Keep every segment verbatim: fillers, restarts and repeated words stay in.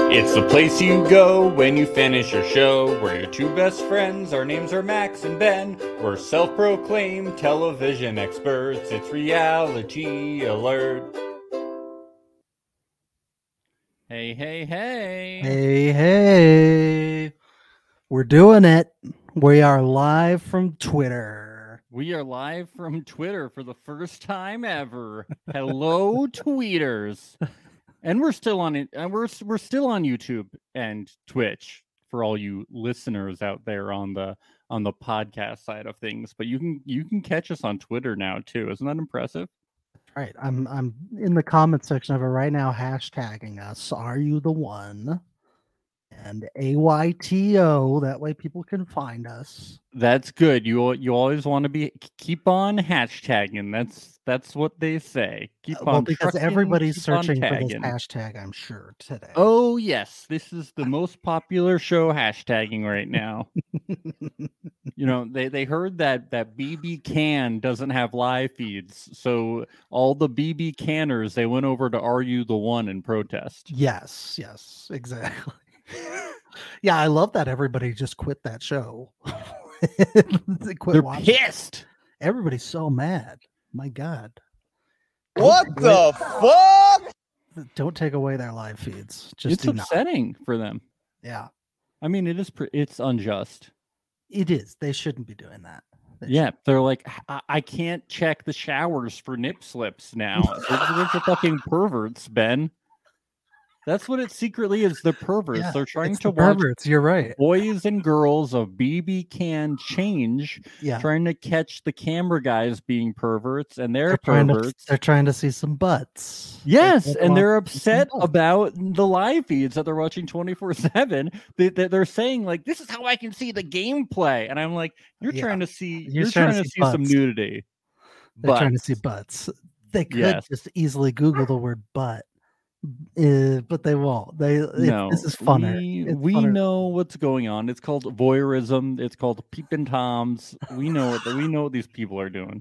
It's the place you go when you finish your show. We're your two best friends. Our names are Max and Ben. We're self-proclaimed television experts. It's Reality Alert. Hey, hey, hey. Hey, hey. We're doing it. We are live from Twitter. We are live from Twitter for the first time ever. Hello, tweeters. And we're still on it. And we're we're still on YouTube and Twitch for all you listeners out there on the on the podcast side of things. But you can you can catch us on Twitter now too. Isn't that impressive? Right. I'm I'm in the comment section of it right now, hashtagging us. Are you the one? And A Y T O. That way people can find us. That's good. You you always want to be keep on hashtagging. That's that's what they say. Keep Well, on because trucking, everybody's keep on searching for this tagging. hashtag, I'm sure, today. Oh yes, this is the most popular show hashtagging right now. You know, they, they heard that that B B Can doesn't have live feeds, so all the B B Canners, they went over to Are You the One in protest. Yes, yes, exactly. Yeah, I love that everybody just quit that show. They quit They're watching. pissed. Everybody's so mad. My God. What Don't the take fuck? Don't take away their live feeds. Just It's do not. upsetting for them. Yeah, I mean, it is. Pre- it's unjust. it is. They shouldn't be doing that. They Yeah, they're like, I, I can't check the showers for nip slips now. They're a bunch of fucking perverts, Ben. That's what it secretly is. They're perverts. Yeah, They're trying it's to the watch perverts. You're right. boys and girls of B B Can change, Yeah, trying to catch the camera guys being perverts, and they're, they're trying to. perverts. They're trying to see some butts. Yes, They and want they're to see some upset butts. about the live feeds that they're watching twenty-four seven. They, they, they're saying, like, this is how I can see the gameplay. And I'm like, you're Yeah. trying to see, You're you're, trying trying, to to see see some butts. nudity. They're But trying to see butts. They could Yes. just easily Google the word butt, uh, but they won't. They it- no, this is funner. we, It's we funner. know what's going on. It's called voyeurism. It's called peeping toms. We know what we know what these people are doing.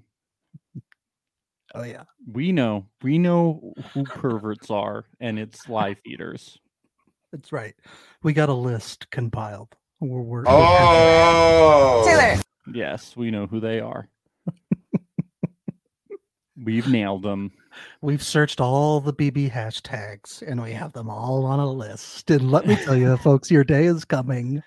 Oh yeah, We know, we know who perverts are, and it's live feeders. that's right. We got a list compiled. We're working. Oh. Taylor. Yes, we know who they are. We've nailed them. We've searched all the B B hashtags and we have them all on a list. And let me tell you, folks, your day is coming.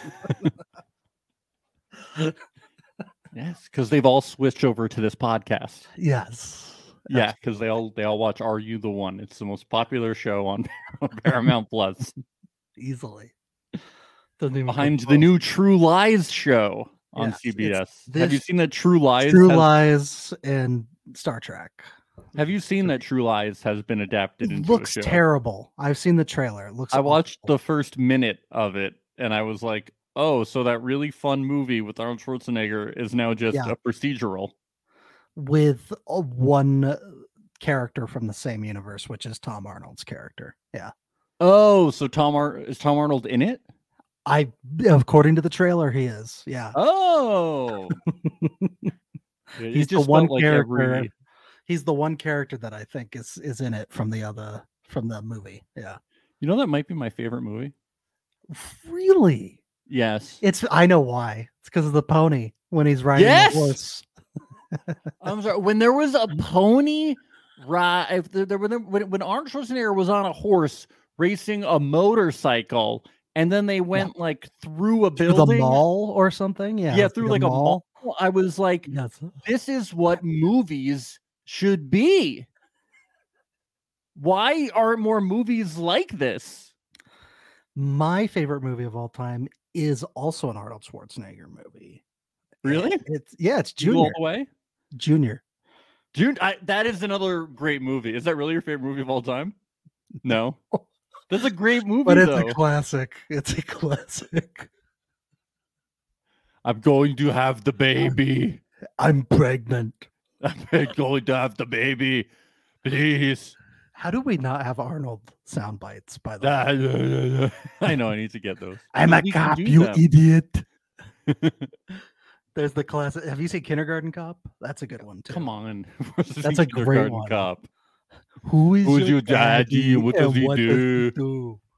Yes, because they've all switched over to this podcast. Yes. Yeah, because they all they all watch Are You the One? It's the most popular show on Paramount Plus, Easily. Doesn't even behind come the close. new True Lies show on Yes, C B S. it's Have you this- seen that True Lies? True has, Lies and Star Trek. Have you seen that True Lies has been adapted It into looks a show? terrible. I've seen the trailer. It looks I watched awful. the first minute of it, and I was like, "Oh, so that really fun movie with Arnold Schwarzenegger is now just Yeah. a procedural." with uh, one character from the same universe, which is Tom Arnold's character. Yeah. Oh, so Tom Ar- is Tom Arnold in it? I according to the trailer, he is. Yeah. Oh, It- it He's the just one felt like character. every- He's the one character that I think is is in it from the other from the movie. Yeah. You know, that might be my favorite movie. Really? Yes, It's I know why. It's because of the pony when he's riding Yes! the horse. I'm sorry. When there was a pony ride, if there, there, when, when when Arnold Schwarzenegger was on a horse racing a motorcycle, and then they went like through a Through building, the mall or something. Yeah. yeah, through like a mall. I was like, Yes. this is what movies should be. Why aren't more movies like this? My favorite movie of all time is also an Arnold Schwarzenegger movie. Really? And It's yeah, it's Jingle All Junior. the Way? Junior. June, I, that is another great movie. Is that really your favorite movie of all time? No. That's a great movie, But it's though. a classic. It's a classic. I'm going to have the baby. I'm pregnant. I'm going to have the baby. Please. How do we not have Arnold sound bites, by the way? I know, I need to get those. I'm a We can cop, do you them. idiot. There's the classic. Have you seen Kindergarten Cop? That's a good one too. Come on. That's a great one. Cop. Who is Who's your, your daddy? What does he and do? do?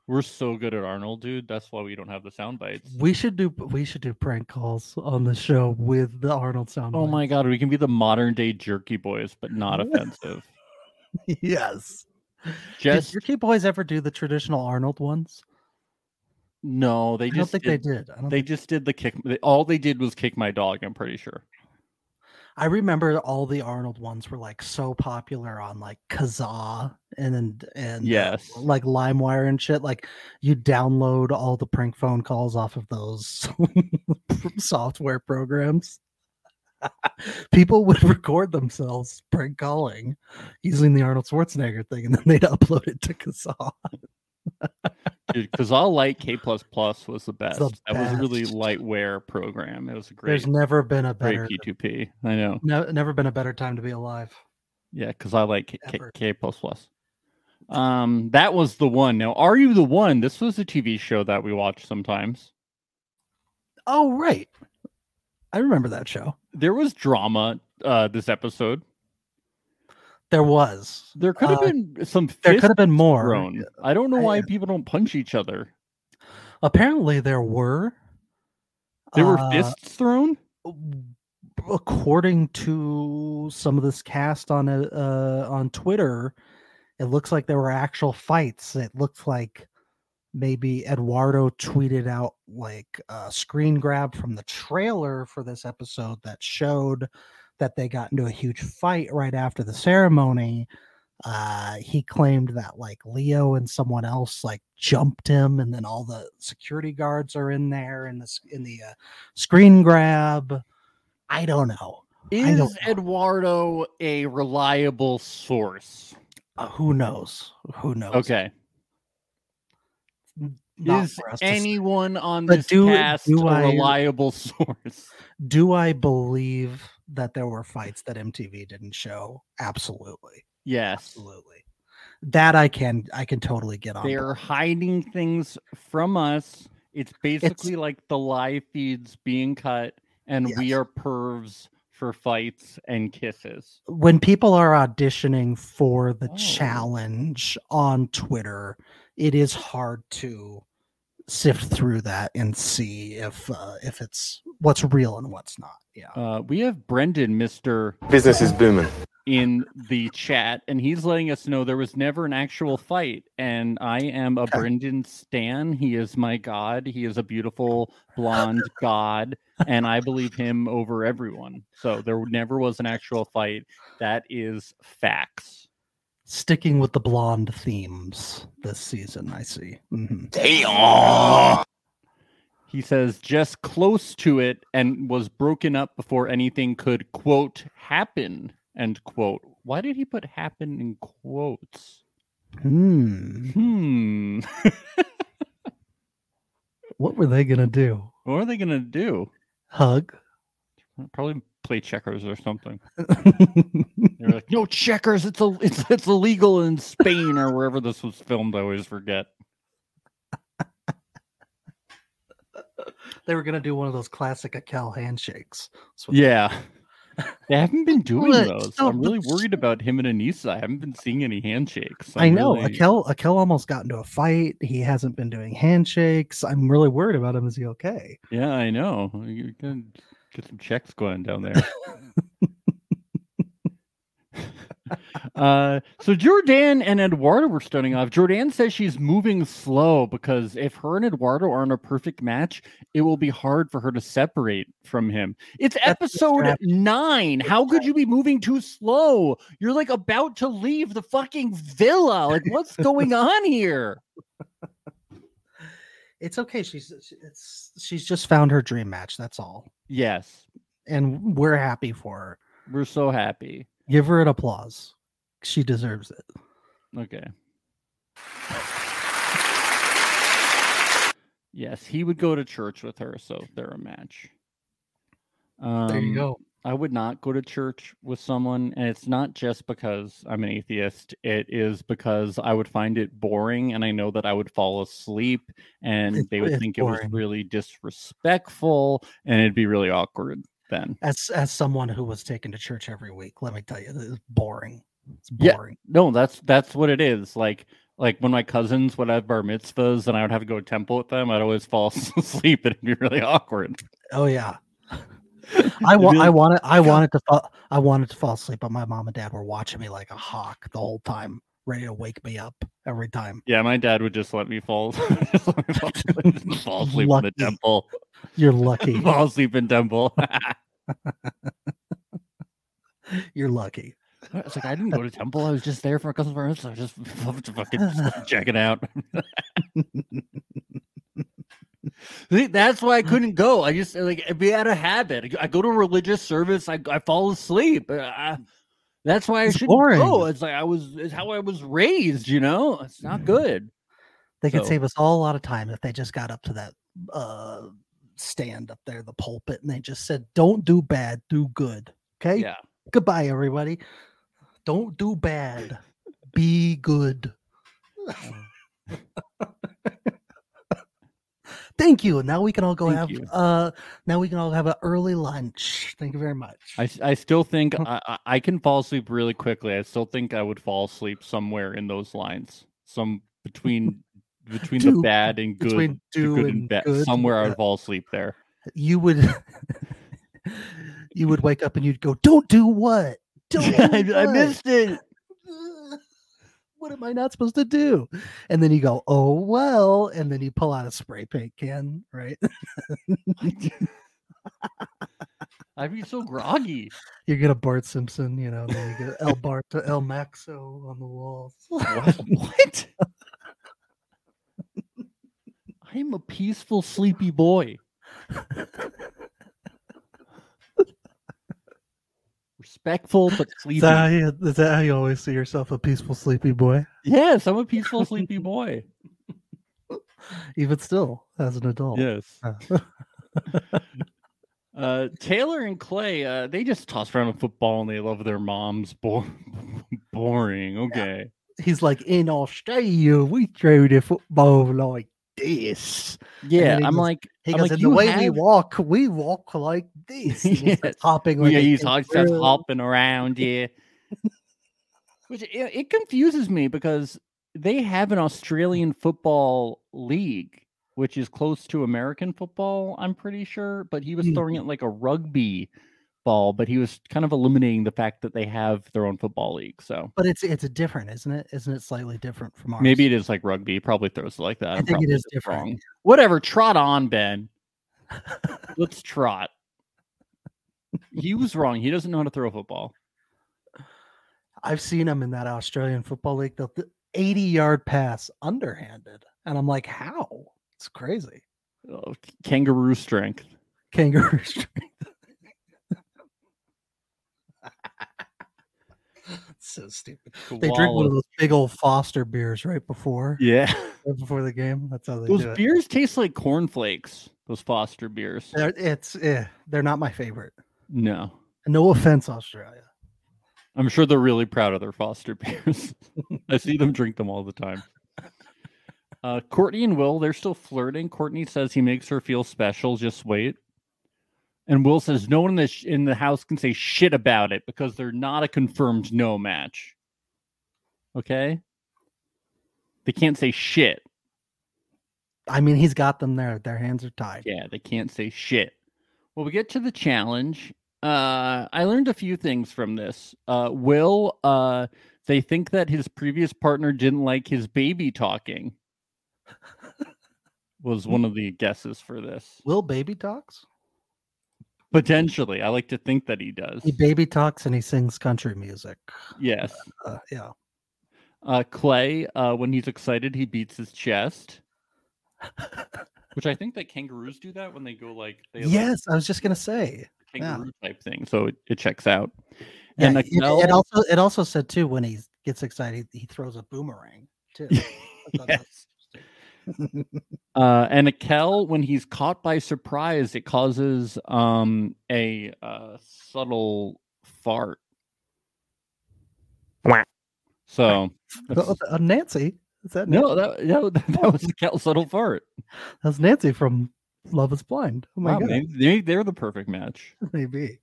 We're so good at Arnold, dude. That's why we don't have the sound bites. We should do we should do prank calls on the show with the Arnold sound. Oh my god, we can be the modern day Jerky Boys, but not offensive. Yes. Just Did Jerky Boys ever do the traditional Arnold ones? no, they I don't just think did, they did. I don't they think... just did the kick. They, all they did was kick my dog. I'm pretty sure. I remember all the Arnold ones were like so popular on like Kazaa and and, and Yes. uh, like LimeWire and shit. Like you download all the prank phone calls off of those software programs. People would record themselves prank calling using the Arnold Schwarzenegger thing, and then they'd upload it to Kazaa. Dude, because I'll like K plus plus was the best. The That was a really best. lightware program. It was a great, There's never been a great better, P two P. I know. no, never been a better time to be alive. Yeah, because I like K, K, Ever. K plus plus. Um, that was the one. Now, Are You the One? This was a T V show that we watched sometimes. Oh right, I remember that show. There was drama uh this episode. There was. There could have Uh, been some There fists could have been more. thrown. I don't know why I- people don't punch each other. Apparently, there were. There were Uh, fists thrown. According to some of this cast on a, uh, on Twitter, it looks like there were actual fights. It looks like maybe Eduardo tweeted out like a screen grab from the trailer for this episode that showed that they got into a huge fight right after the ceremony. Uh, he claimed that like Leo and someone else like jumped him, and then all the security guards are in there in this in the uh, screen grab. I don't know. I Is don't know. Eduardo a reliable source? Uh, who knows? Who knows? Okay. Not Is for us to say. anyone on But this do- cast do a I- reliable source? Do I believe that there were fights that M T V didn't show? Absolutely. Yes. Absolutely. That I can I can totally get on. They're board. hiding things from us. It's basically like the live feeds being cut, and we Yes. are pervs for fights and kisses. When people are auditioning for the Oh. challenge on Twitter, it is hard to sift through that and see if uh, if it's what's real and what's not. Yeah. Uh, we have Brendan, Mister Business is booming. in the chat, and he's letting us know there was never an actual fight. And I am a Okay. Brendan stan. He is my god. He is a beautiful blonde god, and I believe him over everyone. So there never was an actual fight. That is facts. Sticking with the blonde themes this season, I see. Mhm. Damn. He says just close to it and was broken up before anything could, quote, happen, end quote. Why did he put happen in quotes? Hmm. Hmm. What were they gonna do? What are they going to do? Hug? Probably play checkers or something. They're like, no checkers. It's a, it's it's illegal in Spain or wherever this was filmed. I always forget. They were gonna do one of those classic Akel handshakes. That's what- Yeah, they haven't been doing Well, those. so I'm really the- worried about him and Anissa. I haven't been seeing any handshakes. I I'm know really- Akel. Akel almost got into a fight. He hasn't been doing handshakes. I'm really worried about him. Is he okay? Yeah, I know. You can get some checks going down there. uh, so Jordan and Eduardo were starting off. Jordan says she's moving slow because if her and Eduardo aren't a perfect match, it will be hard for her to separate from him. It's That's the episode strategy. nine. How could you be moving too slow? You're like about to leave the fucking villa. Like, what's going on here? It's okay. She's it's she's just found her dream match. That's all, Yes, and we're happy for her. we're so happy. Give her an applause. She deserves it. Okay. Yes, he would go to church with her, so they're a match. Um, There you go. I would not go to church with someone, and it's not just because I'm an atheist. It is because I would find it boring, and I know that I would fall asleep, and It's- they would it's think it boring. was really disrespectful, and it'd be really awkward then. As as someone who was taken to church every week, let me tell you, it's boring. It's Yeah. boring. No, that's that's what it is. Like Like when my cousins would have bar mitzvahs and I would have to go to temple with them, I'd always fall asleep. It'd be really awkward. Oh yeah. I want. I wanted. I wanted to. Fall, I wanted to fall asleep, but my mom and dad were watching me like a hawk the whole time, ready to wake me up every time. Yeah, my dad would just let me fall, just let me fall, just fall asleep Lucky. in the temple. You're lucky. Fall asleep in temple. You're lucky. It's like I didn't go to temple. I was just there for a couple of minutes. I was just fucking just checking out. See, that's why I couldn't go. I just like it'd be out of habit. I go to a religious service. I I fall asleep. I, that's why I It's should boring. go. It's like I was. It's how I was raised. You know, it's not good. They could So- save us all a lot of time if they just got up to that uh, stand up there, the pulpit, and they just said, "Don't do bad, do good." Okay. Yeah. Goodbye, everybody. Don't do bad. Be good. Thank you. Now we can all go Thank have you. uh now we can all have an early lunch. Thank you very much. I, I still think I, I- I can fall asleep really quickly. I still think I would fall asleep somewhere in those lines. Some between between the Do- bad and good, between the do good and and bad. good, Somewhere I yeah. would fall asleep there. You would you would wake up and you'd go, "Don't do what? Don't do I what? missed it. Uh, What am I not supposed to do?" And then you go, "Oh well," and then you pull out a spray paint can, right? I'd be so groggy. You get a Bart Simpson, you know, then you get El Bart El Maxo on the walls. What? What? I am a peaceful, sleepy boy. Respectful but Is sleepy. that, how you, is that how you always see yourself, a peaceful, sleepy boy? Yes, I'm a peaceful, sleepy boy. Even still, as an adult. Yes. Uh, Uh, Taylor and Clay, uh, they just toss around a football and they love their moms. Bo- boring. Okay. He's like, "In Australia, we throw the football like this." Yeah, then he I'm goes- like, He I'm goes, like, "And you the way have... we walk, we walk like this." And he starts Yes. hopping like yeah, a he's hot, starts kangaroo. hopping around. Yeah. Which it, it confuses me because they have an Australian football league, which is close to American football, I'm pretty sure. But he was Mhm. throwing it like a rugby ball, but he was kind of eliminating the fact that they have their own football league. So But it's it's a different, isn't it? Isn't it slightly different from ours? maybe it is like rugby. He probably throws it like that. I I'm think it probably is just different. wrong. Whatever. Trot on, Ben. Let's trot. He was wrong. He doesn't know how to throw a football. I've seen him in that Australian football league. The eighty yard pass underhanded, and I'm like, how? It's crazy. Oh, kangaroo strength. Kangaroo strength. So stupid. They drink one Koala. of those big old Foster beers right before, Yeah. right before the game. That's how they Those do it. beers taste like cornflakes. Those Foster beers. They're, it's eh, they're not my favorite. No. No offense, Australia. I'm sure they're really proud of their Foster beers. I see them drink them all the time. Uh, Courtney and Will, they're still flirting. Courtney says he makes her feel special. Just wait. And Will says no one in the, sh- in the house can say shit about it because they're not a confirmed no match. Okay? They can't say shit. I mean, he's got them there. Their hands are tied. Yeah, they can't say shit. Well, we get to the challenge. Uh, I learned a few things from this. Uh, Will, uh, they think that his previous partner didn't like his baby talking. Was one of the guesses for this. Will baby talks? Potentially. I like to think that he does. He baby talks and he sings country music. Yes. Uh, yeah. Uh, Clay, uh, when he's excited, he beats his chest. Which I think that kangaroos do that when they go like... They have, like, Yes, I was just gonna say. kangaroo type thing. So it, it checks out. Yeah, And it, Akel- it also it also said too when he gets excited he throws a boomerang too. I thought that Yes. Uh, and Akel, when he's caught by surprise, it causes um, a uh, subtle fart. So, was- that's- Uh, Nancy, is that Nancy? no, that, no, that, that was Akel's subtle fart. That's Nancy from Love Is Blind. Oh my Wow, god, maybe they, they're the perfect match. maybe.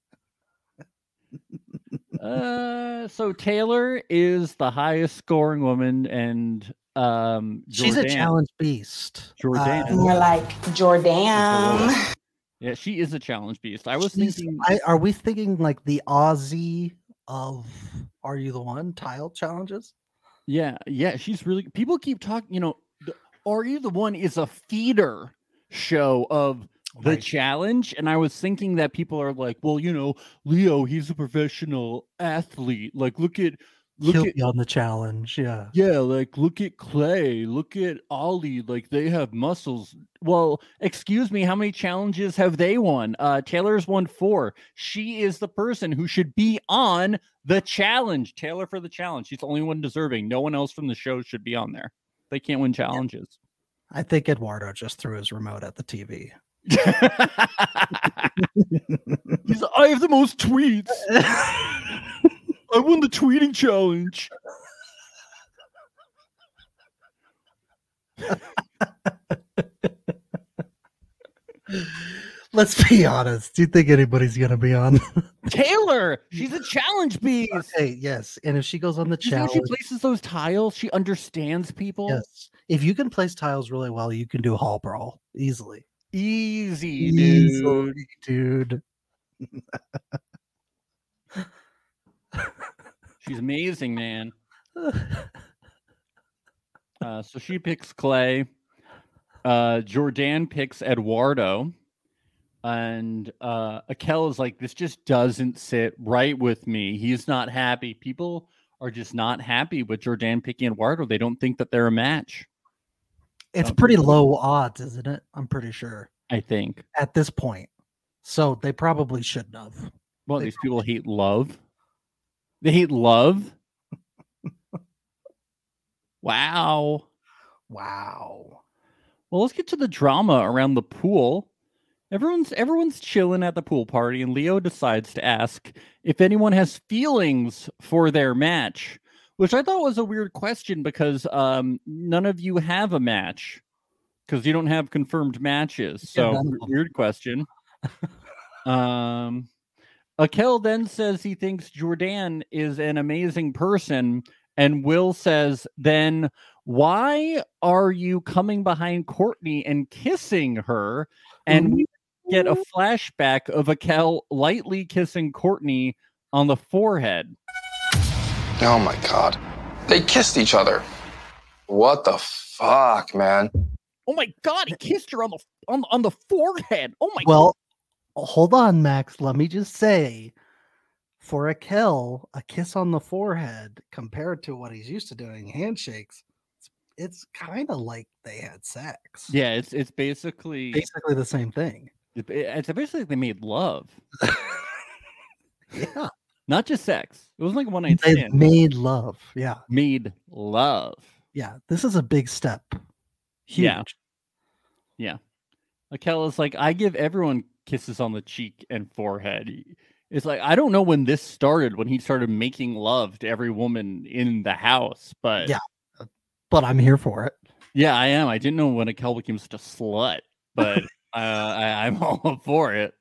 Uh, so Taylor is the highest scoring woman, and um, She's Jordan. a challenge beast. Jordan. Uh, More like Jordan. Yeah, she is a challenge beast. I was she's- thinking, I, are we thinking like the Aussie of Are You the One tile challenges? yeah, yeah, she's really. People keep talking. You know, the, Are You the One is a feeder show of the Right. challenge, and I was thinking that people are like, well, you know, Leo, he's a professional athlete. Like, look at, look He'll at, be on the challenge. Yeah. yeah, like look at Clay, look at Ollie, like they have muscles. Well, excuse me, how many challenges have they won? Uh, Taylor's won four. She is the person who should be on the challenge. Taylor for the challenge. She's the only one deserving. No one else from the show should be on there. They can't win challenges. I think Eduardo just threw his remote at the T V. He's, I have the most tweets. I won the tweeting challenge. Let's be honest. Do you think anybody's gonna be on? Taylor, she's a challenge beast. Okay, yes. And if she goes on the You see how challenge, she places those tiles? She understands people. yes. If you can place tiles really well, you can do Hall Brawl easily. Easy, dude. Easily, dude. She's amazing, man. Uh, so she picks Clay. Uh, Jordan picks Eduardo. And uh, Akel is like, this just doesn't sit right with me. He's not happy. People are just not happy with Jordan picking Eduardo. They don't think that they're a match. It's Oh. pretty low odds, isn't it? I'm pretty sure I think. at this point. So they probably shouldn't have. Well, They these people hate love. They hate love. Wow. Wow. Well, let's get to the drama around the pool. Everyone's everyone's chilling at the pool party, and Leo decides to ask if anyone has feelings for their match, which I thought was a weird question because um, none of you have a match because you don't have confirmed matches. So Yeah, none of them. weird question. um, Akel then says he thinks Jordan is an amazing person, and Will says, then why are you coming behind Courtney and kissing her? And we get a flashback of Akel lightly kissing Courtney on the forehead. Oh my god. They kissed each other. What the fuck, man? Oh my god, he kissed her on the on, on the forehead. Oh my Well, hold on, Max. Let me just say, for Akel, a kiss on the forehead compared to what he's used to doing, handshakes, it's, it's kind of like they had sex. Yeah, it's it's basically Basically the same thing. it- it's basically they made love. Yeah. Not just sex. It wasn't like a one night They stand. made love. Yeah. Made love. Yeah. This is a big step. Huge. Yeah. Yeah. Akel is like, I give everyone kisses on the cheek and forehead. It's like, I don't know when this started, when he started making love to every woman in the house, but Yeah. But I'm here for it. yeah, I am. I didn't know when Akel became such a slut, but uh, I, I'm all for it.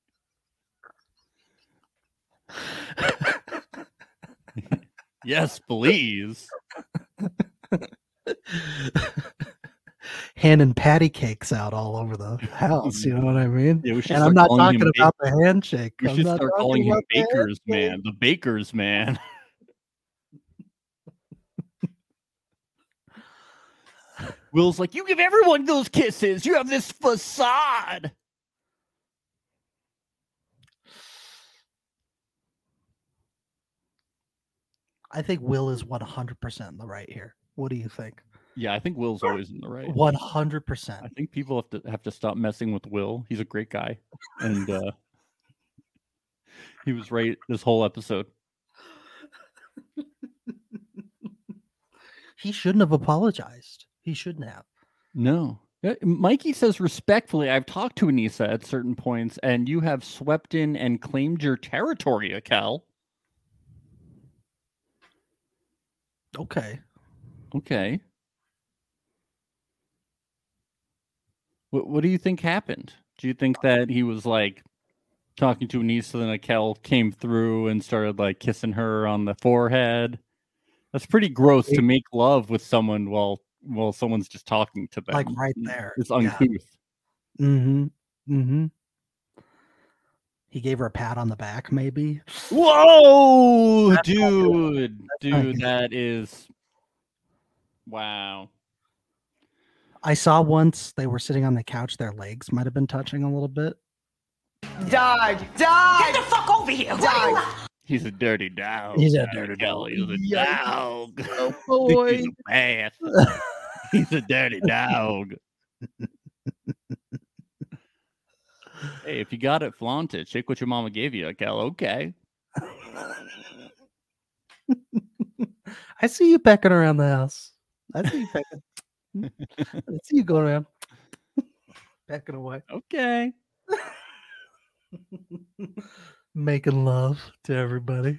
Yes, please. Handing patty cakes out all over the house. You know what I mean? Yeah, we should And start I'm not calling talking him about the handshake. We I'm should not start talking calling him about the Baker's handshake. Man. The Baker's Man. Will's like, you give everyone those kisses. You have this facade. I think Will is one hundred percent in the right here. What do you think? Yeah, I think Will's always in the right. one hundred I percent. think people have to have to stop messing with Will. He's a great guy, and uh, he was right this whole episode. He shouldn't have apologized. He shouldn't have. No, Uh, Mikey says respectfully, I've talked to Anissa at certain points, and you have swept in and claimed your territory, Akel. Okay. Okay. What What do you think happened? Do you think that he was like talking to Anissa, then Akel came through and started like kissing her on the forehead? That's pretty gross to make love with someone while while someone's just talking to them. Like right there. It's Yeah. uncouth. Mm-hmm. Mm-hmm. He gave her a pat on the back, maybe. Whoa, That's dude, not dude, good. that is wow. I saw once they were sitting on the couch, their legs might have been touching a little bit. Dog, dog. Get the fuck over here. What are you- He's a dirty dog. He's a Dr. dirty Kelly. dog. He's a Yikes. dog. Oh boy. He's a bath. He's a dirty dog. Hey, if you got it, flaunt it. Shake what your mama gave you, Kel. Okay. I see you pecking around the house. I see you pecking. I see you going around pecking away, Okay. making love to everybody.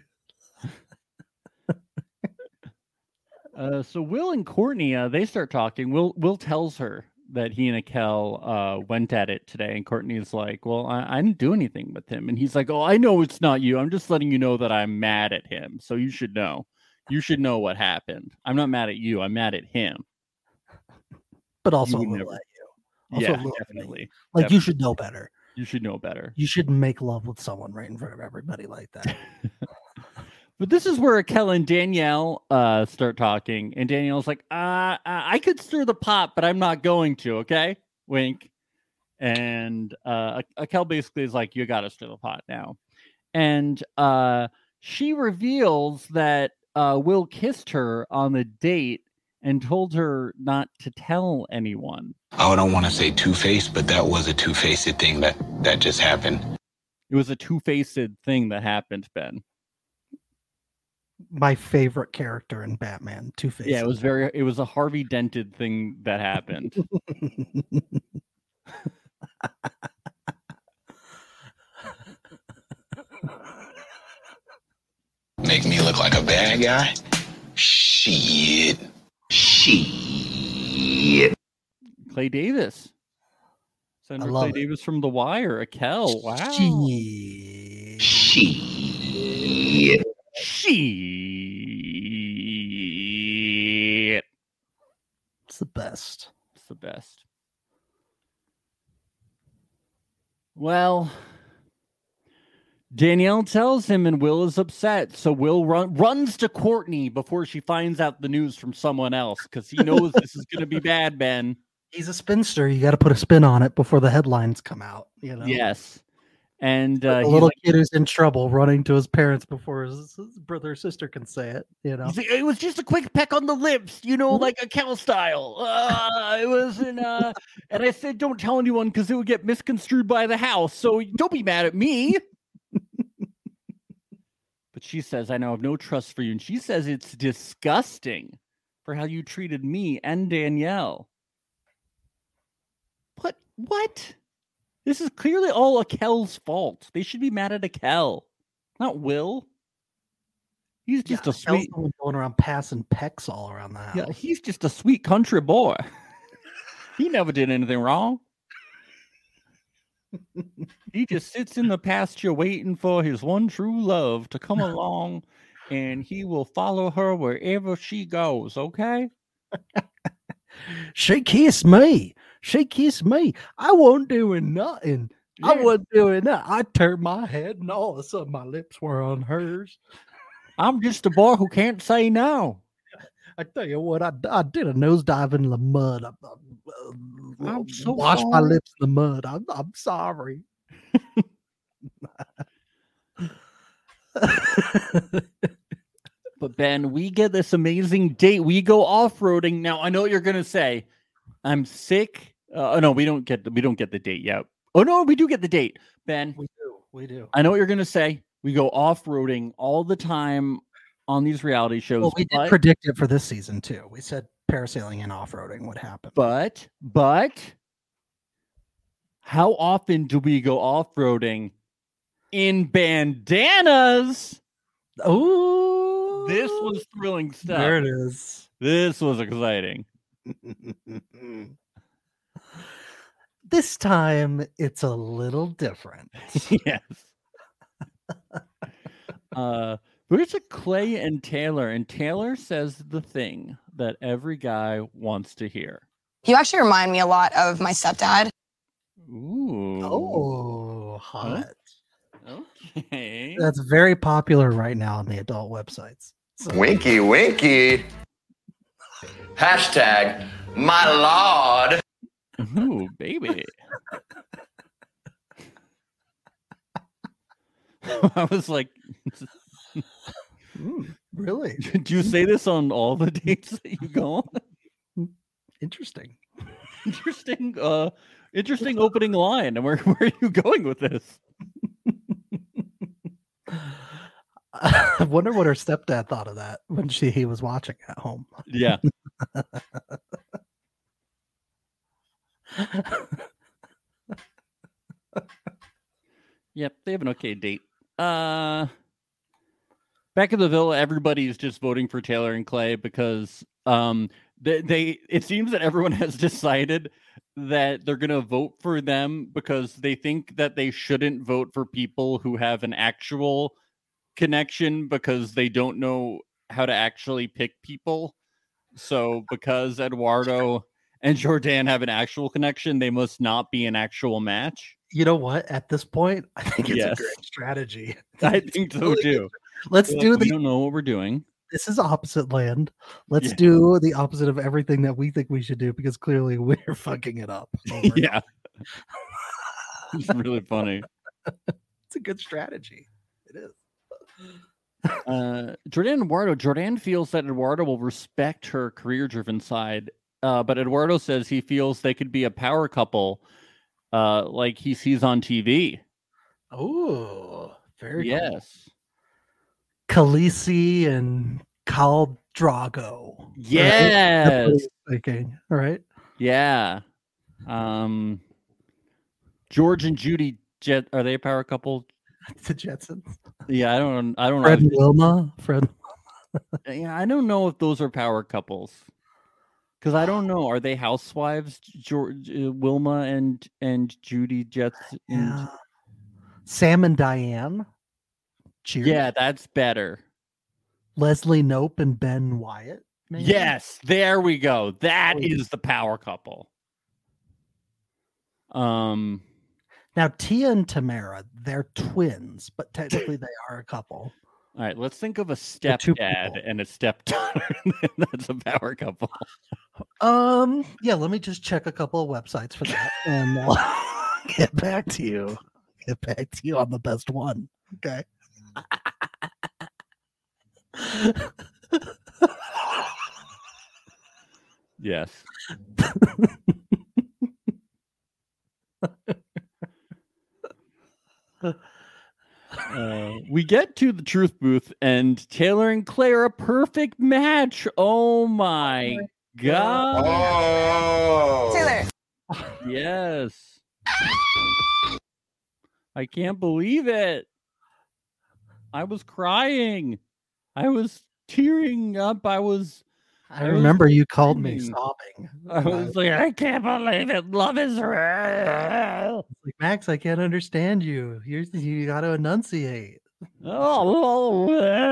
Uh, so Will and Courtney, uh, they start talking. Will Will tells her that he and Akel uh, went at it today, and Courtney's like, "Well, I, I didn't do anything with him," and he's like, "Oh, I know it's not you. I'm just letting you know that I'm mad at him. So you should know. You should know what happened. I'm not mad at you. I'm mad at him. But also a would little never- at you. Also a yeah, little at you. definitely. Like definitely. you should know better. You should know better." You shouldn't make love with someone right in front of everybody like that. But this is where Akel and Danielle uh, start talking, and Danielle's like, uh, I could stir the pot, but I'm not going to, okay? Wink. And uh, Akel basically is like, you got to stir the pot now. And uh, she reveals that uh, Will kissed her on the date and told her not to tell anyone. I don't want to say two-faced, but that was a two-faced thing that, that just happened. It was a two-faced thing that happened, Ben. My favorite character in Batman, Two-Face. Yeah, it was very, it was a Harvey Dented thing that happened. Make me look like a bad guy? Shit. Shit. Clay Davis. Senator love Clay it. Davis from The Wire. Akel. Wow. Shit. Shit. Shit. It's the best. It's the best. Well, Danielle tells him, and Will is upset. So Will run, runs to Courtney before she finds out the news from someone else because he knows this is going to be bad, Ben. He's a spinster. You got to put a spin on it before the headlines come out. You know. Yes. And Like uh, a he's little like, kid who's in trouble running to his parents before his, his brother or sister can say it. You know. he's like, it was just a quick peck on the lips, you know, like a cow style. Uh, it wasn't, uh, and I said, don't tell anyone because it would get misconstrued by the house. So don't be mad at me. But she says, I know I have no trust for you. And she says it's disgusting for how you treated me and Danielle. What? What? This is clearly all Akel's fault. They should be mad at Akel, not Will. He's just Yeah, a sweet, Someone going around passing pecks all around the house. yeah, he's just a sweet country boy. He never did anything wrong. He just sits in the pasture waiting for his one true love to come along, and he will follow her wherever she goes. Okay. She kissed me. She kissed me. I wasn't doing nothing. I Yeah. wasn't doing that. I turned my head and all of a sudden my lips were on hers. I'm just a boy who can't say no. I tell you what, I, I did a nosedive in the mud. I, I, uh, I'm so washed my sorry. lips in the mud. I'm, I'm sorry. But Ben, we get this amazing date. We go off-roading. Now, I know what you're gonna say. I'm sick. Uh, oh no, we don't get the, we don't get the date yet. Oh no, we do get the date. Ben, We do. We do. I know what you're gonna say. We go off-roading all the time on these reality shows. Well, we did but, predict it for this season too. We said parasailing and off-roading would happen. but but how often do we go off-roading in bandanas? Oh, This was thrilling stuff. there it is. This was exciting. This time it's a little different. Yes. uh, Where's a Clay and Taylor? And Taylor says the thing that every guy wants to hear. You actually remind me a lot of my stepdad. Ooh. Oh, hot. Okay. That's very popular right now on the adult websites. So, Winky, winky. Hashtag my lord. Ooh, baby. I was like, mm, really do you say this on all the dates that you go on? interesting. Interesting, uh, interesting opening line. And where, where are you going with this? I wonder what her stepdad thought of that when she he was watching at home. Yeah. Yep, they have an okay date. Uh, back in the villa, everybody's just voting for Taylor and Clay because um, they, they it seems that everyone has decided that they're going to vote for them because they think that they shouldn't vote for people who have an actual connection because they don't know how to actually pick people. So because Eduardo and Jordan have an actual connection, they must not be an actual match. You know what? At this point, I think it's Yes. a great strategy. I think so really too. Let's Like, do we the. don't know what we're doing. This is opposite land. Let's Yeah. do the opposite of everything that we think we should do because clearly we're fucking it up. over and Yeah. It's really funny. It's a good strategy. It is. Uh, Jordan Eduardo. Jordan feels that Eduardo will respect her career-driven side, uh, but Eduardo says he feels they could be a power couple, uh, like he sees on T V. Oh, very Yes. cool. Khaleesi and Khal Drago. right? That's what Yes. he's thinking. All right. Yeah. Um, George and Judy Jet are they a power couple? The Jetsons. Yeah, I don't. I don't Fred know. and Wilma. Fred. Yeah, I don't know if those are power couples. Because I don't know. Are they housewives, George, uh, Wilma and and Judy Jets? And... Yeah. Sam and Diane. Cheers. Yeah, that's better. Leslie Knope and Ben Wyatt. maybe? Yes, there we go. That Oh, is the power couple. Um, Now Tia and Tamara, they're twins, but technically they are a couple. all right, let's think of a They're two stepdad people. and a stepdaughter. That's a power couple. Um, yeah, let me just check a couple of websites for that and I'll get back to you. Get back to you on the best one. Okay. Yes. Uh, we get to the truth booth, and Taylor and Clay are a perfect match. Oh my god! Oh. Taylor. Yes, I can't believe it. I was crying. I was tearing up. I was. I I was remember you called me screaming. sobbing. I was like, I can't believe it. Love is real. like, Max, I can't understand you. You're, you got to enunciate. Oh,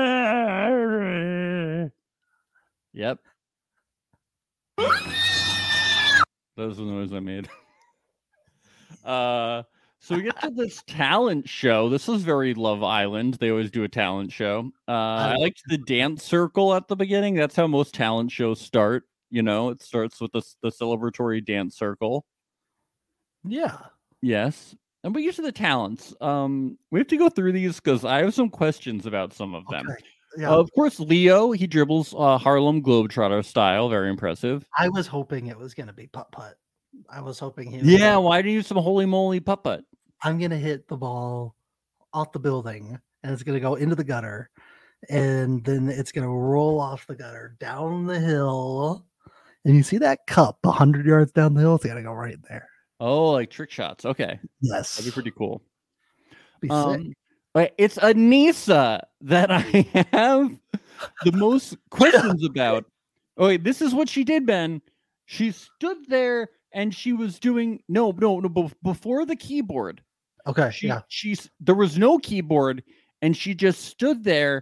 yep. That was the noise I made. Uh, so we get to this talent show. This is very Love Island. They always do a talent show. Uh, I liked the dance circle at the beginning. That's how most talent shows start. You know, it starts with the the celebratory dance circle. Yeah. Yes. And we get to the talents. Um, we have to go through these because I have some questions about some of them. Okay. Yeah. Uh, of course, Leo, he dribbles uh, Harlem Globetrotter style. Very impressive. I was hoping it was going to be putt putt. I was hoping he was Yeah, gonna- why do you use some holy moly putt putt? I'm going to hit the ball off the building and it's going to go into the gutter and then it's going to roll off the gutter down the hill. And you see that cup one hundred yards down the hill? It's going to go right there. Oh, like trick shots. Okay. Yes. That'd be pretty cool. Be sick. Um, but it's Anissa that I have the most questions about. Oh, wait, this is what she did, Ben. She stood there and she was doing no, no, no. bef- Before the keyboard, Okay. she yeah. she's there was no keyboard, and she just stood there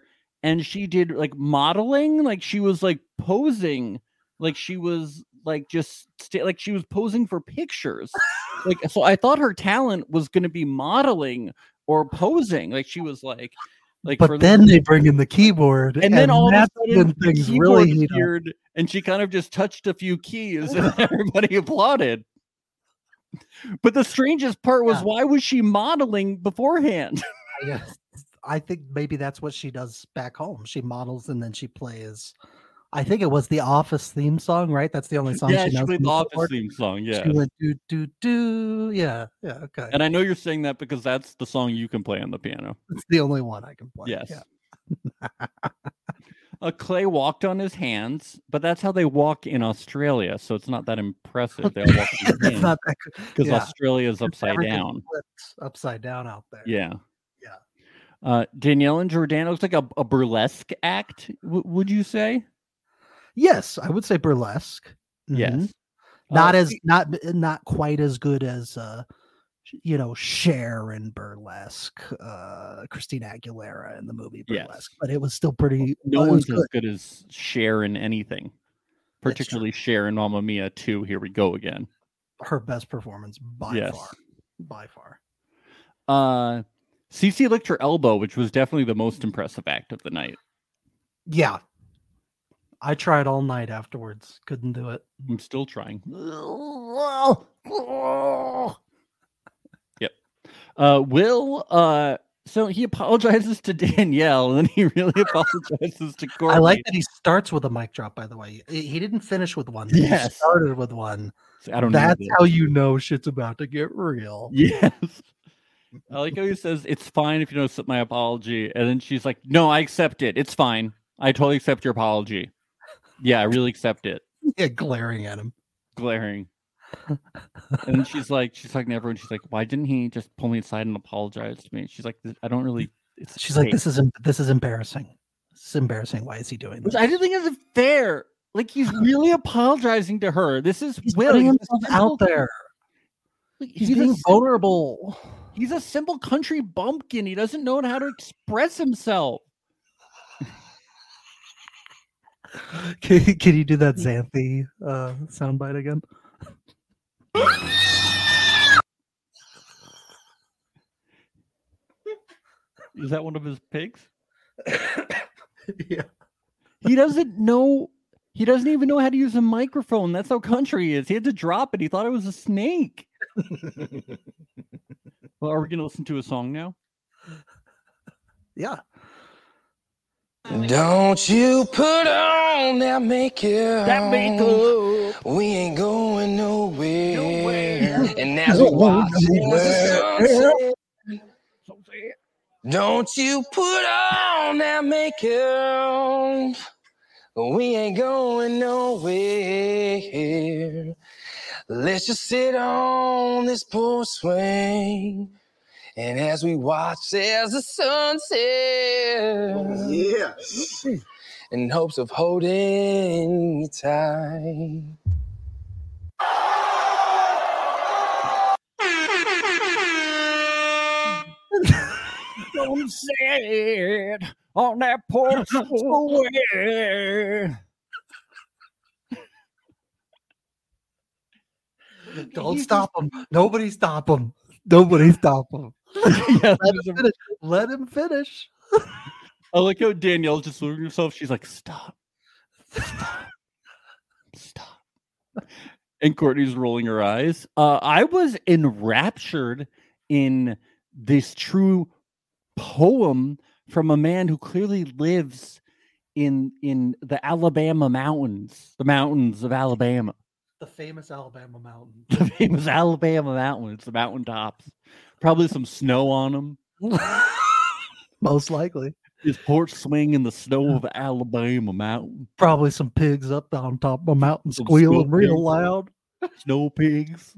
and she did like modeling, like she was like posing, like she was like just sta- like she was posing for pictures. Like, so I thought her talent was going to be modeling or posing. Like she was like, like. But for then the, they bring in the keyboard, and then all of a that's sudden when the things keyboard really heat up. appeared, and she kind of just touched a few keys, and everybody applauded. But the strangest part was, Yeah. why was she modeling beforehand? I guess- I think maybe that's what she does back home. She models and then she plays. I think it was the Office theme song, right? That's the only song Yeah, she she knows. played on the the Office keyboard. theme song. Yeah, She went do do do. Yeah, yeah, okay. and I know you're saying that because that's the song you can play on the piano. It's the only one I can play. Yes. Yeah. Uh, Clay walked on his hands, but that's how they walk in Australia, so it's not that impressive. They all walk on their It's not hands that good. because yeah. Australia is upside Everything's down. flipped upside down out there. Yeah. Yeah. Uh, Danielle and Jordan looks like a, a burlesque act. W- would you say? Yes, I would say burlesque. Mhm. Yes. Not Uh, as not not quite as good as uh you know Cher in Burlesque, uh Christina Aguilera in the movie Yes. Burlesque, but it was still pretty. no uh, it was one's good. as good as Cher in anything, true. particularly Cher in Mamma Mia two. Here we go again. Her best performance by Yes. far, by far. Uh, Cece licked her elbow, which was definitely the most impressive act of the night. Yeah, I tried all night afterwards, couldn't do it. I'm still trying. Yep. Uh, Will, uh, so he apologizes to Danielle, and then he really apologizes to Courtney. I like that he starts with a mic drop. By the way, he he didn't finish with one. Yes. He started with one. I don't know. That's this. how you know shit's about to get real. Yes. I like how he says, it's fine if you don't accept my apology. And then she's like, no, I accept it. It's fine. I totally accept your apology. Yeah, I really accept it. Yeah, glaring at him. Glaring. And then she's like, she's talking to everyone. She's like, why didn't he just pull me aside and apologize to me? She's like, I don't really. It's She's like, fake." this is em- this is embarrassing. This is embarrassing. Why is he doing Which this? I just think isn't fair. Like, he's really apologizing to her. This is He's Will. putting He's a himself simple- out there. He's, He's, a, being sim- vulnerable. he's a simple country bumpkin. He doesn't know how to express himself. Can, can you do that Xanthi uh, soundbite again? Is that one of his pigs? Yeah. He doesn't know. He doesn't even know how to use a microphone. That's how country he is. He had to drop it. He thought it was a snake. Well, are we going to listen to a song now? Yeah. Don't you put on that makeup. That makeup. We ain't going nowhere. And as we watch the sunset, don't you put on that makeup. We ain't going nowhere. Let's just sit on this porch swing. And as we watch as the sun sets, Yeah. in hopes of holding you tight. Don't say it on that porch swing. Don't He's stop him. Nobody stop him. Nobody stop him. Yeah, Let him finish. Let him finish. I like how Danielle just looking at herself. She's like, stop. Stop. Stop. And Courtney's rolling her eyes. Uh, I was enraptured in this true poem from a man who clearly lives in in the Alabama mountains, the mountains of Alabama, The famous Alabama mountain. the famous Alabama mountains, the mountain tops. Probably some snow on them. Most likely. His porch swing in the snow of Alabama mountain. Probably some pigs up on top of a mountain Some squealing squeal real pigs. loud. Snow pigs.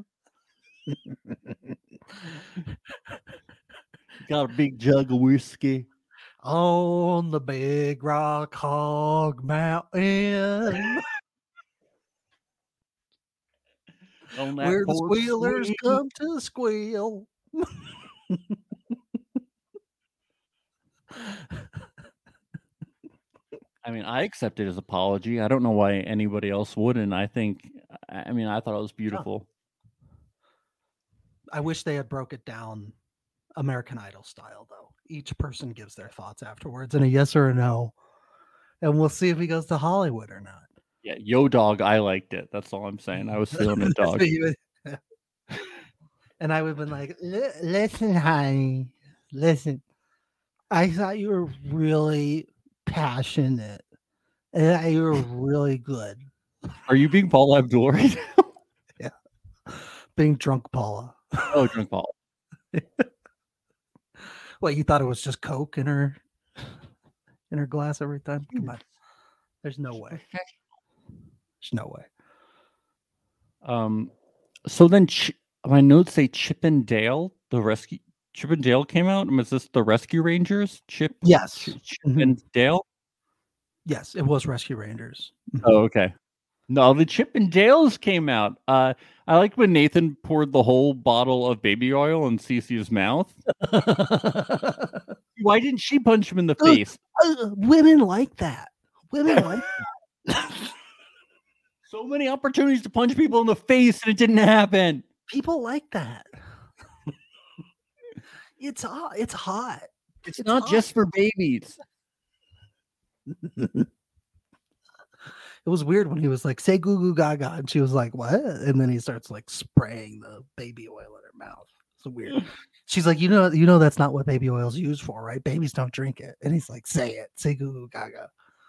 Got a big jug of whiskey. On the big rock hog mountain. On that Where the porch squealers swing. come to squeal. I mean, I accepted his apology. I don't know why anybody else wouldn't. I think, I mean, I thought it was beautiful. I wish they had broke it down American Idol style, though. Each person gives their thoughts afterwards and a yes or a no. And we'll see if he goes to Hollywood or not. Yeah, yo, dog, I liked it. That's all I'm saying. I was feeling it, dog. And I would have been like, listen, honey, listen. I thought you were really passionate. And I you were really good. Are you being Paula Abdul right now? Yeah. Being drunk Paula. Oh, drunk Paula. What, you thought it was just Coke in her in her glass every time? Come on. There's no way. There's no way. Um, so then Ch- my notes say Chip and Dale, the rescue. Chip and Dale came out. Was this the Rescue Rangers? Chip. Yes. Ch- Chip Mhm. and Dale. Yes, it was Rescue Rangers. Oh, okay. No, the Chip and Dales came out. Uh, I like when Nathan poured the whole bottle of baby oil in Cece's mouth. Why didn't she punch him in the face? Uh, women like that. Women like that. So many opportunities to punch people in the face and it didn't happen. People like that. It's hot. It's hot. It's, It's not hot. just for babies. It was weird when he was like, say goo goo gaga. And she was like, what? And then he starts like spraying the baby oil in her mouth. It's weird. She's like, you know, you know, that's not what baby oil is used for, right? Babies don't drink it. And he's like, say it. Say goo goo gaga.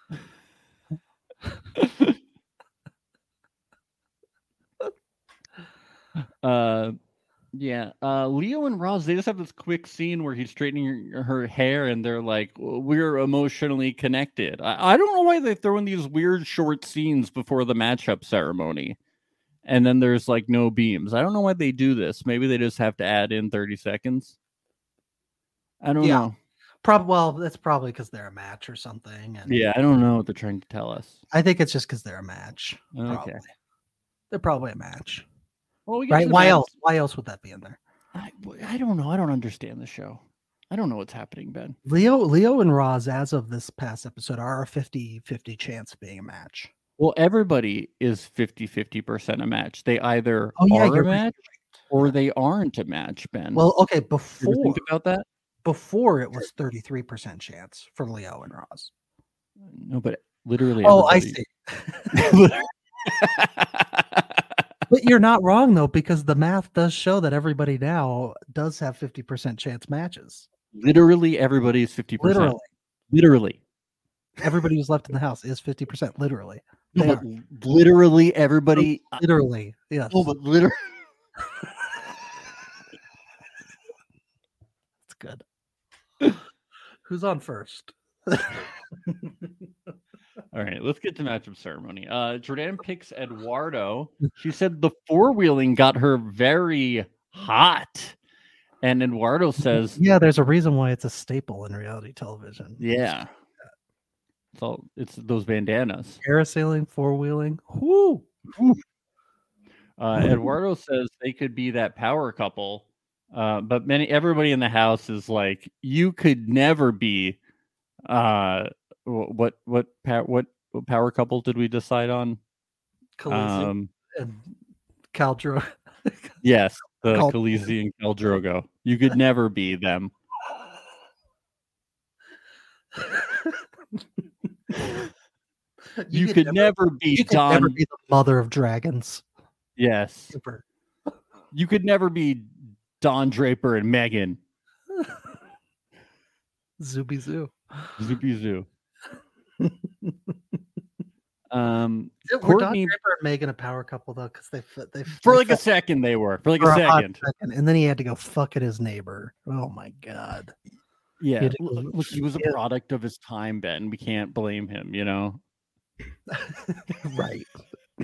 uh, yeah. Uh, Leo and Roz, they just have this quick scene where he's straightening her, her hair and they're like, we're emotionally connected. I, I don't know why they throw in these weird short scenes before the matchup ceremony. And then there's like no beams. I don't know why they do this. Maybe they just have to add in thirty seconds. I don't Yeah. know. Prob- well, that's probably because they're a match or something. And Yeah, I don't know what they're trying to tell us. I think it's just because they're a match. Okay. Probably. They're probably a match. Well, we get to Right? the Why match. else? Why else would that be in there? I, I don't know. I don't understand the show. I don't know what's happening, Ben. Leo, Leo and Roz, as of this past episode, are a fifty-fifty chance of being a match. Well, everybody is fifty-fifty percent a match. They either Oh, yeah, are you're a right. match or they aren't a match, Ben. Well, okay, you ever before think about that? before it was thirty-three percent chance for Leo and Roz. No, but literally. Oh, I everybody- see. But you're not wrong though, because the math does show that everybody now does have fifty percent chance matches. Literally, everybody is fifty percent. Literally, Literally. everybody who's left in the house is fifty percent. Literally, No, They but are. literally, everybody. literally, yes. No, but literally. It's good. Who's on first? All right, let's get to matchup ceremony. Uh, Jordan picks Eduardo. She said the four wheeling got her very hot, and Eduardo says, Yeah, there's a reason why it's a staple in reality television. "Yeah, it's all it's those bandanas." Parasailing, four wheeling. Whoo! Uh, Eduardo says they could be that power couple, uh, but many everybody in the house is like, "You could never be." Uh, wh- what what pa- what what power couple did we decide on? Khaleesi Um, and Caldro. yes, the Cal- Khaleesi and Khal Drogo. You could never be them. You, could, never, be you could Don. never be the mother of dragons. yes, Super. you could never be Don Draper and Megan. Zooby Zoo. Zoopy Zoo. um, Were Don Courtney, Draper and Megan a power couple though? Because they f- they f- for they like a f- second, they were for like for a a hot second. second, and then he had to go fuck at his neighbor. Oh my god! Yeah, had to l- go- look, he was a yeah. product of his time, Ben. We can't blame him, you know. Right.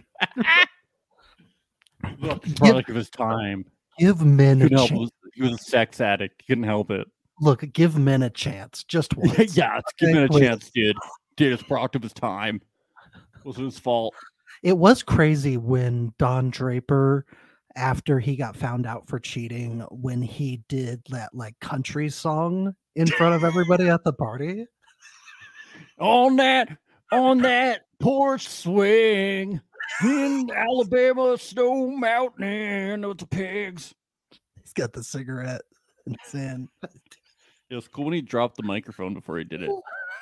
Look, product of his time. Give men a Couldn't help it. chance. Was- He was a sex addict. Couldn't help it. Look, give men a chance. Just once. yeah, let's give him a Please. chance, dude. Dude, it's product of his time. It wasn't his fault. It was crazy when Don Draper, after he got found out for cheating, when he did that like country song in front of everybody at the party. On that on that porch swing in Alabama snow mountain with the pigs. He's got the cigarette in his hand. It was cool when he dropped the microphone before he did it.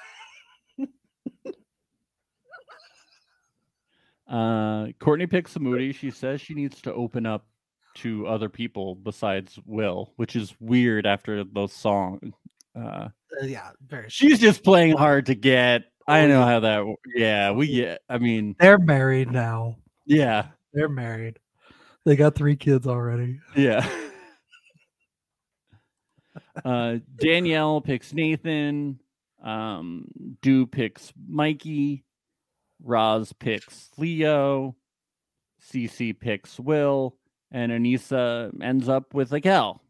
Uh, Courtney picks a Moody. She says she needs to open up to other people besides Will, which is weird after those songs. Uh, Uh, yeah, very. she's just playing hard to get. I Oh, know yeah. how that. wo- Yeah, we get. I mean, They're married now. yeah, They're married. They got three kids already. yeah. uh, Danielle picks Nathan. Um, Do picks Mikey. Roz picks Leo. Cece picks Will. And Anissa ends up with Akel.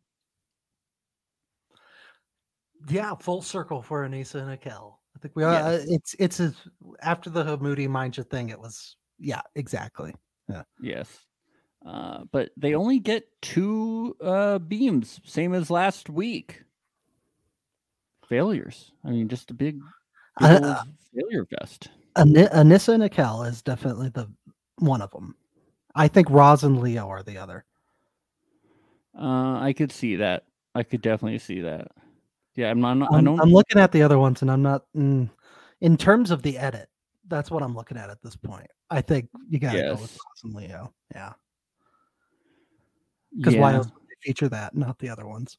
Yeah, full circle for Anissa and Akel. I think we are. Uh, Yes. it's it's a, after the Moody mind you thing. It was yeah, exactly. Yes. Uh, but they only get two uh, beams, same as last week. Failures. I mean, just a big, big Uh, old failure fest. Ani- Anissa and Akel is definitely the one of them. I think Roz and Leo are the other. Uh, I could see that. I could definitely see that. Yeah, I'm not. I I'm, don't. I'm looking at the other ones, and I'm not mm, in terms of the edit. That's what I'm looking at at this point. I think you got to go with Yes. Roz and Leo. Yeah, because yeah. why else would they feature that, not the other ones?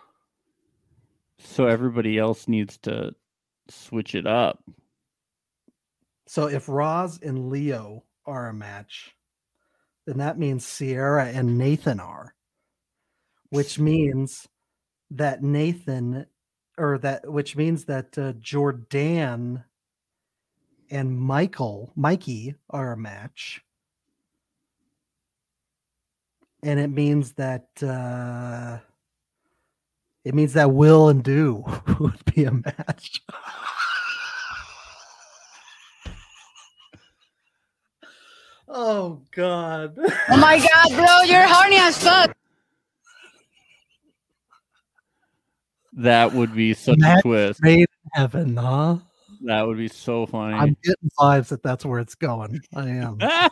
So everybody else needs to switch it up. So if Roz and Leo are a match, then that means Sierra and Nathan are, which means that Nathan, or that which means that uh, Jordan and Michael, Mikey are a match, and it means that uh, it means that Will and Do would be a match. Oh God. Oh my god, bro, you're horny as fuck. That would be such Match a twist. made in heaven, huh? That would be so funny. I'm getting vibes that that's where it's going. I am. Ah!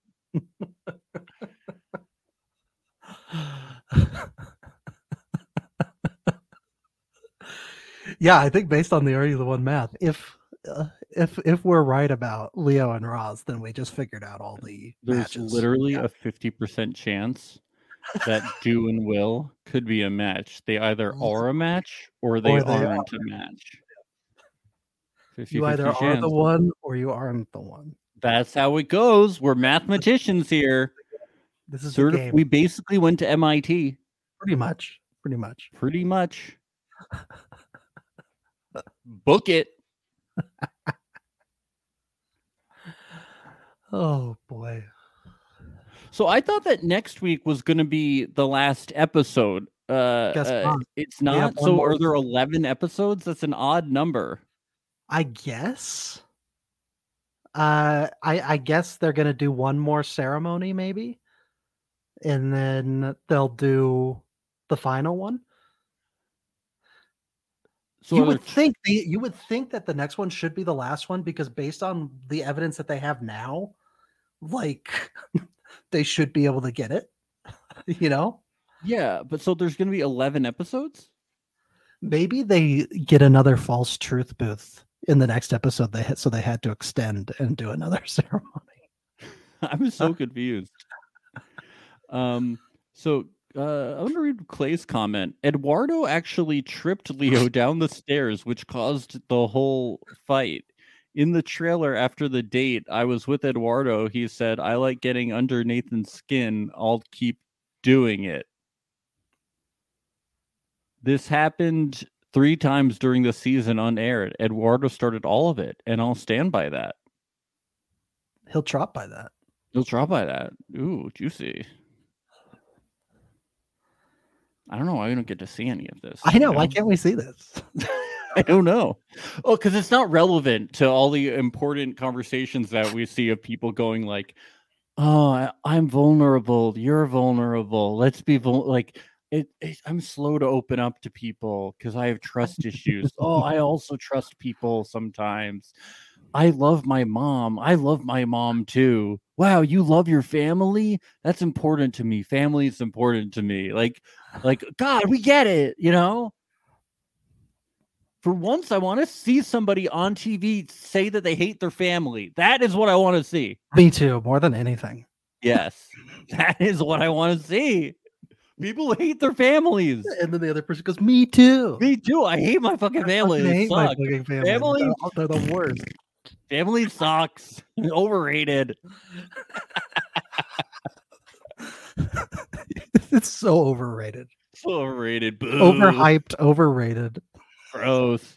Yeah, I think based on the Are You the One math, if uh, if if we're right about Leo and Roz, then we just figured out all the There's matches. literally Yeah. a fifty percent chance that Do and Will could be a match. They either are a match or they, Or they aren't a match. fifty You either fifty are chance. the one or you aren't the one. That's how it goes. We're mathematicians here. This is the Certif- game. we basically went to M I T. Pretty much. Pretty much. Pretty much. Book it. Oh boy. So I thought that next week was going to be the last episode. Uh, Guess uh, not. it's We not. have one So more. are there eleven episodes? That's an odd number. I guess. Uh I I guess they're gonna do one more ceremony, maybe. And then they'll do the final one. So you are there would think the, you would think that the next one should be the last one because based on the evidence that they have now, like they should be able to get it. You know, Yeah, but so there's going to be eleven episodes? maybe they get another false truth booth in the next episode. They had, so they had to extend and do another ceremony. I'm so confused. Um, so uh, I want to read Clay's comment. Eduardo actually tripped Leo down the stairs, which caused the whole fight. In the trailer after the date, I was with Eduardo. He said, I like getting under Nathan's skin. I'll keep doing it. This happened three times during the season unaired. Eduardo started all of it, and I'll stand by that. He'll drop by that. He'll drop by that. Ooh, juicy. I don't know why we don't get to see any of this. I know. you Why can't we see this? I don't know. Oh, because it's not relevant to all the important conversations that we see of people going like, "Oh, I, I'm vulnerable. You're vulnerable. Let's be vul-. like." It, it, I'm slow to open up to people because I have trust issues. Oh, I also trust people sometimes. I love my mom. I love my mom too. Wow, you love your family? That's important to me. Family is important to me. Like, like God, we get it, you know? For once, I want to see somebody on T V say that they hate their family. That is what I want to see. Me too, more than anything. Yes, that is what I want to see. People hate their families. And then the other person goes, "Me too. Me too. I hate my fucking family. I They hate my suck. fucking family. Family- They're, they're the worst." Family sucks. Overrated. It's so overrated. So overrated. Boo. Overhyped, overrated. Gross.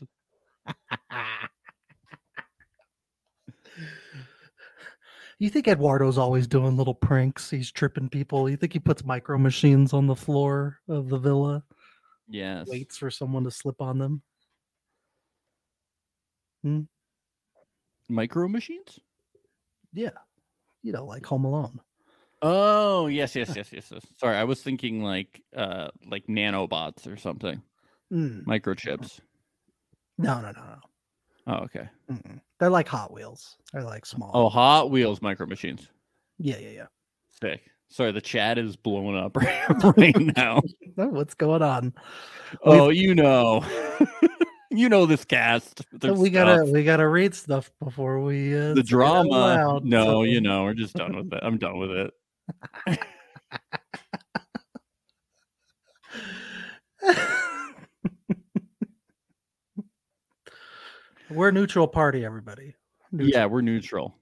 You think Eduardo's always doing little pranks? He's tripping people. You think he puts micro machines on the floor of the villa? Yes. Waits for someone to slip on them? Hmm? Micro machines? Yeah. You know, like Home Alone. Oh, yes, yes, yes, yes, yes. Sorry, I was thinking like uh like nanobots or something. Mm. Microchips. No, no, no, no. Oh, okay. Mm-mm. They're like Hot Wheels. They're like small. Oh, Hot Wheels micro machines. Yeah, yeah, yeah. Sick. Sorry, the chat is blowing up right now. Oh, what's going on? Oh, you know. You know this cast. their we gotta stuff. we gotta read stuff before we uh, the say it out drama. loud, No, so- you know, we're just done with it. I'm done with it. We're neutral party, everybody. Neutral. Yeah, we're neutral.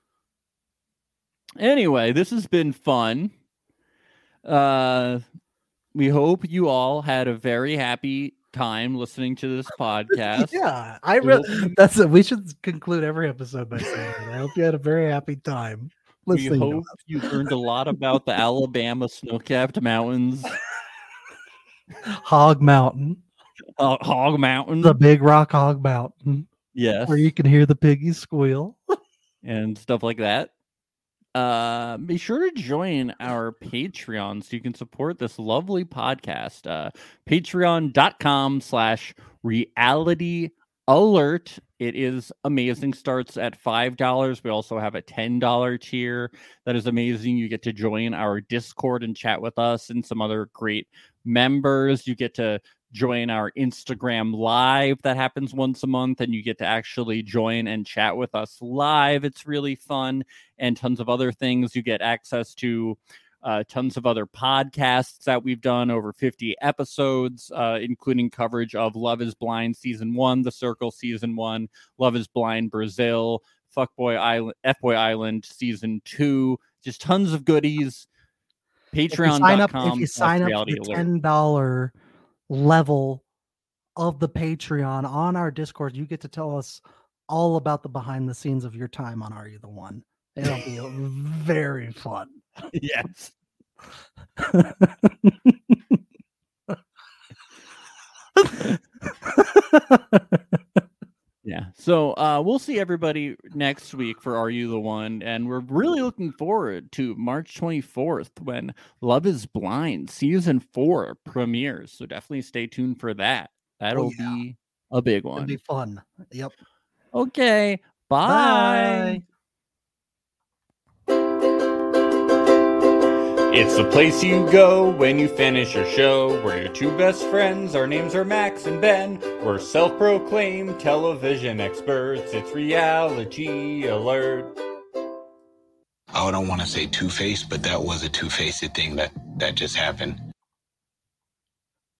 Anyway, this has been fun. Uh, we hope you all had a very happy time listening to this podcast. Yeah, I We really. hope- That's it. We should conclude every episode by saying that. I hope you had a very happy time We listening. to hope us. you learned a lot about the Alabama snow-capped mountains, Hog Mountain, uh, Hog Mountain. the Big Rock Hog Mountain, Yes, where you can hear the piggies squeal. and stuff like that. Uh, be sure to join our Patreon so you can support this lovely podcast. Uh, Patreon.com slash reality alert. It is amazing. Starts at five dollars. We also have a ten dollar tier. That is amazing. You get to join our Discord and chat with us and some other great members. You get to join our Instagram live that happens once a month, and you get to actually join and chat with us live. It's really fun, and tons of other things. You get access to uh, tons of other podcasts that we've done, over fifty episodes, uh, including coverage of Love is Blind Season one, The Circle Season one, Love is Blind Brazil, Fuckboy Island, F-Boy Island Season two, just tons of goodies. If you sign up, Patreon.com. if you sign up for the ten dollar level of the Patreon on our Discord, you get to tell us all about the behind the scenes of your time on Are You the One? It'll be very fun. Yes. Yeah. So uh, we'll see everybody next week for Are You the One? And we're really looking forward to March twenty-fourth when Love is Blind Season four premieres. So definitely stay tuned for that. That'll yeah. be a big It'll one. be fun. Yep. Okay. Bye. Bye. It's the place you go when you finish your show. We're your two best friends. Our names are Max and Ben. We're self-proclaimed television experts. It's Reality Alert. I don't want to say two-faced, but that was a two-faced thing that, that just happened.